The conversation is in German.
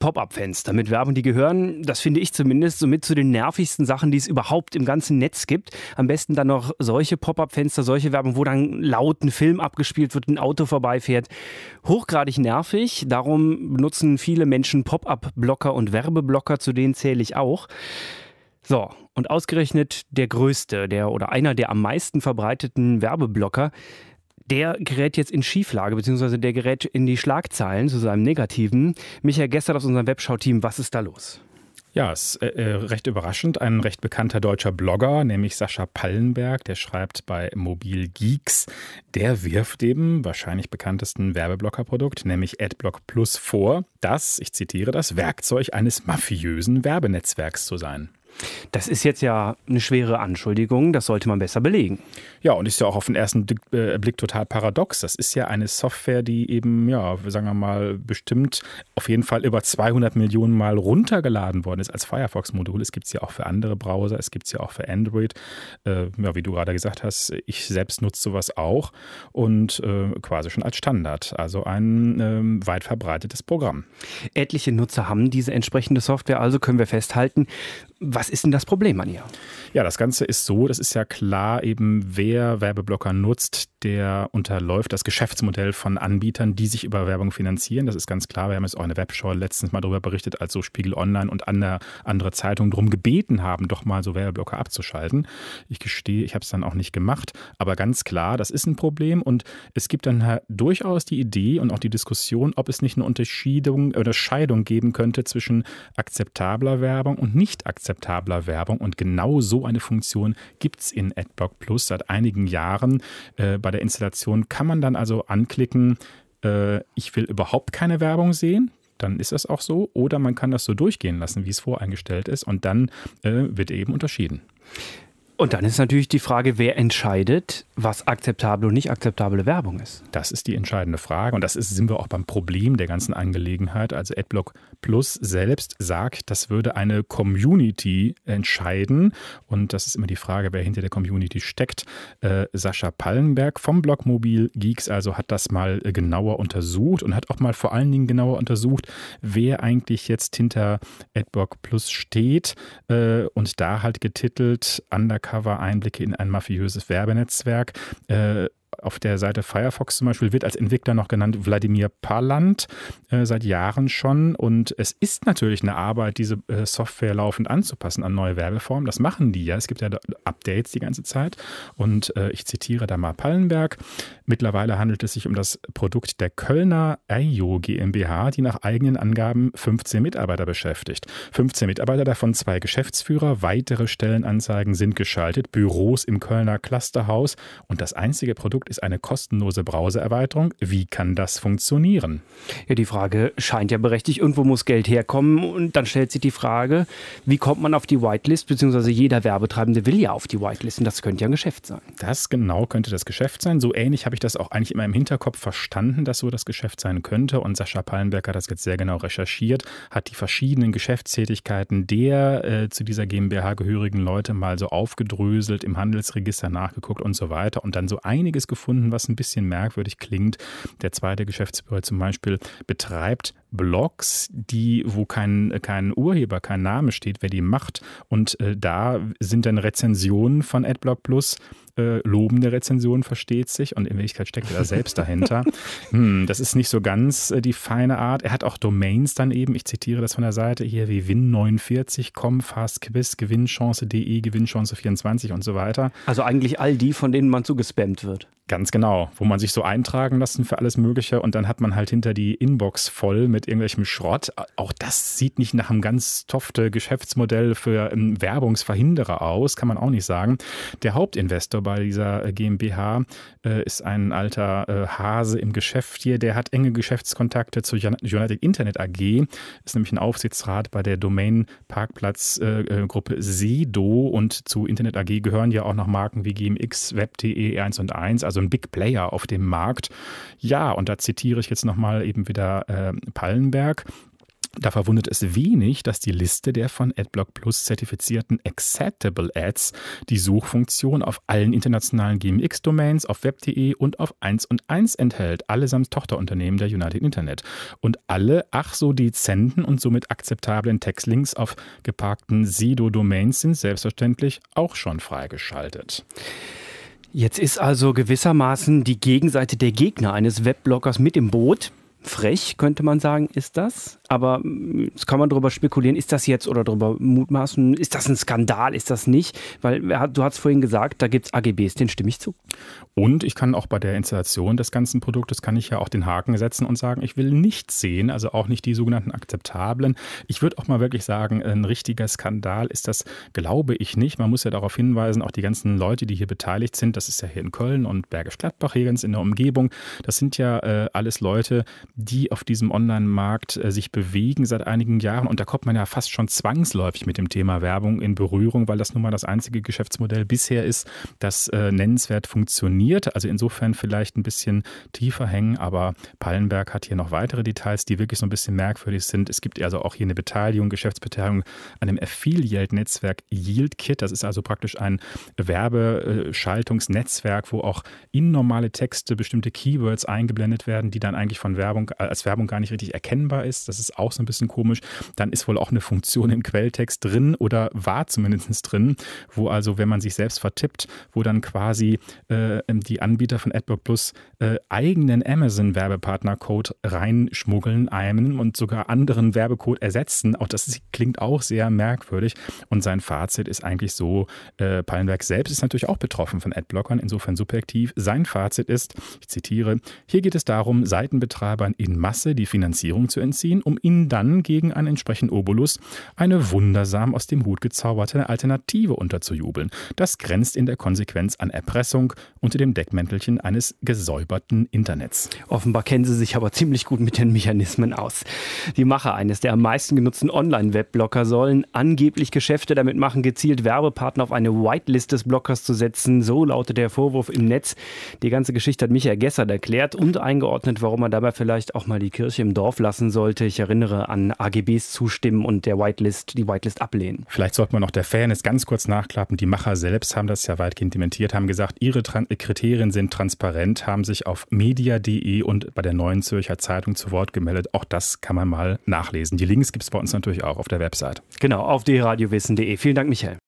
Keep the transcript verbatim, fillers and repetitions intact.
Pop-up-Fenster mit Werbung, die gehören, das finde ich zumindest, somit zu den nervigsten Sachen, die es überhaupt im ganzen Netz gibt. Am besten dann noch solche Pop-up-Fenster, solche Werbung, wo dann laut ein Film abgespielt wird, ein Auto vorbeifährt. Hochgradig nervig, darum benutzen viele Menschen Pop-up-Blocker und Werbeblocker, zu denen zähle ich auch. So, und ausgerechnet der größte, der oder einer der am meisten verbreiteten Werbeblocker, der gerät jetzt in Schieflage, beziehungsweise der gerät in die Schlagzeilen zu seinem Negativen. Michael Gestert aus unserem Webschau-Team, was ist da los? Ja, es ist äh, recht überraschend. Ein recht bekannter deutscher Blogger, nämlich Sascha Pallenberg, der schreibt bei Mobil Geeks, der wirft dem wahrscheinlich bekanntesten Werbeblockerprodukt, nämlich Adblock Plus, vor, das, ich zitiere, das Werkzeug eines mafiösen Werbenetzwerks zu sein. Das ist jetzt ja eine schwere Anschuldigung, das sollte man besser belegen. Ja, und ist ja auch auf den ersten Blick total paradox. Das ist ja eine Software, die eben, ja, sagen wir mal, bestimmt auf jeden Fall über zweihundert Millionen Mal runtergeladen worden ist als Firefox-Modul. Es gibt es ja auch für andere Browser, es gibt es ja auch für Android. Äh, ja, wie du gerade gesagt hast, ich selbst nutze sowas auch und äh, quasi schon als Standard. Also ein äh, weit verbreitetes Programm. Etliche Nutzer haben diese entsprechende Software, also können wir festhalten. Was ist denn das Problem an ihr? Ja, das Ganze ist so, das ist ja klar eben, wer Werbeblocker nutzt, der unterläuft das Geschäftsmodell von Anbietern, die sich über Werbung finanzieren. Das ist ganz klar. Wir haben jetzt auch eine Webshow letztens mal darüber berichtet, als so Spiegel Online und andere, andere Zeitungen darum gebeten haben, doch mal so Werbeblocker abzuschalten. Ich gestehe, ich habe es dann auch nicht gemacht. Aber ganz klar, das ist ein Problem und es gibt dann durchaus die Idee und auch die Diskussion, ob es nicht eine Unterschiedung oder Scheidung geben könnte zwischen akzeptabler Werbung und nicht akzeptabler Werbung. Und genau so eine Funktion gibt es in Adblock Plus seit einigen Jahren. Äh, bei der Installation kann man dann also anklicken, äh, ich will überhaupt keine Werbung sehen. Dann ist das auch so. Oder man kann das so durchgehen lassen, wie es voreingestellt ist. Und dann äh, wird eben unterschieden. Und dann ist natürlich die Frage, wer entscheidet, was akzeptable und nicht akzeptable Werbung ist. Das ist die entscheidende Frage und das ist, sind wir auch beim Problem der ganzen Angelegenheit. Also Adblock Plus selbst sagt, das würde eine Community entscheiden und das ist immer die Frage, wer hinter der Community steckt. Äh, Sascha Pallenberg vom Blog Mobil Geeks also hat das mal genauer untersucht und hat auch mal vor allen Dingen genauer untersucht, wer eigentlich jetzt hinter Adblock Plus steht äh, und da halt getitelt Undercover Einblicke in ein mafiöses Werbenetzwerk. Äh, auf der Seite Firefox zum Beispiel wird als Entwickler noch genannt Wladimir Paland, äh, seit Jahren schon. Und es ist natürlich eine Arbeit, diese äh, Software laufend anzupassen an neue Werbeformen. Das machen die ja. Es gibt ja Updates die ganze Zeit. Und äh, ich zitiere da mal Pallenberg. Mittlerweile handelt es sich um das Produkt der Kölner Eio GmbH, die nach eigenen Angaben fünfzehn Mitarbeiter beschäftigt. fünfzehn Mitarbeiter, davon zwei Geschäftsführer. Weitere Stellenanzeigen sind geschaltet. Büros im Kölner Clusterhaus. Und das einzige Produkt ist eine kostenlose Browsererweiterung. Wie kann das funktionieren? Ja, die Frage scheint ja berechtigt. Irgendwo muss Geld herkommen. Und dann stellt sich die Frage, wie kommt man auf die Whitelist? Beziehungsweise jeder Werbetreibende will ja auf die Whitelist. Und das könnte ja ein Geschäft sein. Das genau könnte das Geschäft sein. So ähnlich habe ich das auch eigentlich immer im Hinterkopf verstanden, dass so das Geschäft sein könnte. Und Sascha Pallenberg hat das jetzt sehr genau recherchiert, hat die verschiedenen Geschäftstätigkeiten der äh, zu dieser GmbH gehörigen Leute mal so aufgedröselt, im Handelsregister nachgeguckt und so weiter. Und dann so einiges gefunden, was ein bisschen merkwürdig klingt. Der zweite Geschäftsführer zum Beispiel betreibt Blogs, die, wo kein, kein Urheber, kein Name steht, wer die macht. Und äh, da sind dann Rezensionen von Adblock Plus, äh, lobende Rezensionen, versteht sich. Und in Wirklichkeit steckt er da selbst dahinter. Hm, das ist nicht so ganz äh, die feine Art. Er hat auch Domains dann eben, ich zitiere das von der Seite hier, wie win neunundvierzig Punkt com, Fastquiz, Gewinnchance punkt de, Gewinnchance vierundzwanzig und so weiter. Also eigentlich all die, von denen man zugespammt wird. Ganz genau, wo man sich so eintragen lassen für alles Mögliche und dann hat man halt hinter die Inbox voll mit irgendwelchem Schrott. Auch das sieht nicht nach einem ganz tofte Geschäftsmodell für einen Werbungsverhinderer aus, kann man auch nicht sagen. Der Hauptinvestor bei dieser GmbH äh, ist ein alter äh, Hase im Geschäft hier, der hat enge Geschäftskontakte zur United Internet A G, ist nämlich ein Aufsichtsrat bei der Domain-Parkplatz-Gruppe äh, Sedo und zu Internet A G gehören ja auch noch Marken wie G M X, Web punkt de, eins und eins, also ein Big Player auf dem Markt. Ja, und da zitiere ich jetzt nochmal eben wieder äh, Pallenberg. Da verwundert es wenig, dass die Liste der von Adblock Plus zertifizierten Acceptable Ads die Suchfunktion auf allen internationalen G M X-Domains, auf web punkt de und auf eins und eins enthält, allesamt Tochterunternehmen der United Internet. Und alle ach so dezenten und somit akzeptablen Textlinks auf geparkten S E D O-Domains sind selbstverständlich auch schon freigeschaltet. Jetzt ist also gewissermaßen die Gegenseite der Gegner eines Webbloggers mit im Boot. Frech, könnte man sagen, ist das. Aber jetzt kann man darüber spekulieren, ist das jetzt oder darüber mutmaßen, ist das ein Skandal, ist das nicht? Weil du hast vorhin gesagt, da gibt es A G Bs, denen stimme ich zu. Und ich kann auch bei der Installation des ganzen Produktes, kann ich ja auch den Haken setzen und sagen, ich will nichts sehen, also auch nicht die sogenannten akzeptablen. Ich würde auch mal wirklich sagen, ein richtiger Skandal ist das, glaube ich nicht. Man muss ja darauf hinweisen, auch die ganzen Leute, die hier beteiligt sind, das ist ja hier in Köln und Bergisch Gladbach, hier ganz in der Umgebung, das sind ja äh, alles Leute, die auf diesem Online-Markt äh, sich bewegen seit einigen Jahren. Und da kommt man ja fast schon zwangsläufig mit dem Thema Werbung in Berührung, weil das nun mal das einzige Geschäftsmodell bisher ist, das äh, nennenswert funktioniert. Also insofern vielleicht ein bisschen tiefer hängen, aber Pallenberg hat hier noch weitere Details, die wirklich so ein bisschen merkwürdig sind. Es gibt also auch hier eine Beteiligung, Geschäftsbeteiligung an dem Affiliate-Netzwerk YieldKit. Das ist also praktisch ein Werbeschaltungsnetzwerk, wo auch in normale Texte bestimmte Keywords eingeblendet werden, die dann eigentlich von Werbung als Werbung gar nicht richtig erkennbar ist. Das ist auch so ein bisschen komisch. Dann ist wohl auch eine Funktion im Quelltext drin oder war zumindest drin, wo also, wenn man sich selbst vertippt, wo dann quasi äh, die Anbieter von Adblock Plus äh, eigenen Amazon-Werbepartner-Code reinschmuggeln, einen und sogar anderen Werbecode ersetzen. Auch das ist, klingt auch sehr merkwürdig. Und sein Fazit ist eigentlich so, äh, Pallenberg selbst ist natürlich auch betroffen von Adblockern, insofern subjektiv. Sein Fazit ist, ich zitiere, hier geht es darum, Seitenbetreibern in Masse die Finanzierung zu entziehen, um ihnen dann gegen einen entsprechenden Obolus eine wundersam aus dem Hut gezauberte Alternative unterzujubeln. Das grenzt in der Konsequenz an Erpressung unter dem Deckmäntelchen eines gesäuberten Internets. Offenbar kennen Sie sich aber ziemlich gut mit den Mechanismen aus. Die Macher eines der am meisten genutzten Online-Webblocker sollen angeblich Geschäfte damit machen, gezielt Werbepartner auf eine Whitelist des Blockers zu setzen. So lautet der Vorwurf im Netz. Die ganze Geschichte hat Michael Gessert erklärt und eingeordnet, warum man dabei vielleicht auch mal die Kirche im Dorf lassen sollte. Ich erinnere an A G Bs zustimmen und der Whitelist, die Whitelist ablehnen. Vielleicht sollte man noch der Fairness ganz kurz nachklappen. Die Macher selbst haben das ja weitgehend dementiert, haben gesagt, ihre Tran- Kriterien sind transparent, haben sich auf media punkt de und bei der Neuen Zürcher Zeitung zu Wort gemeldet. Auch das kann man mal nachlesen. Die Links gibt es bei uns natürlich auch auf der Website. Genau, auf d radio wissen punkt de. Vielen Dank, Michael.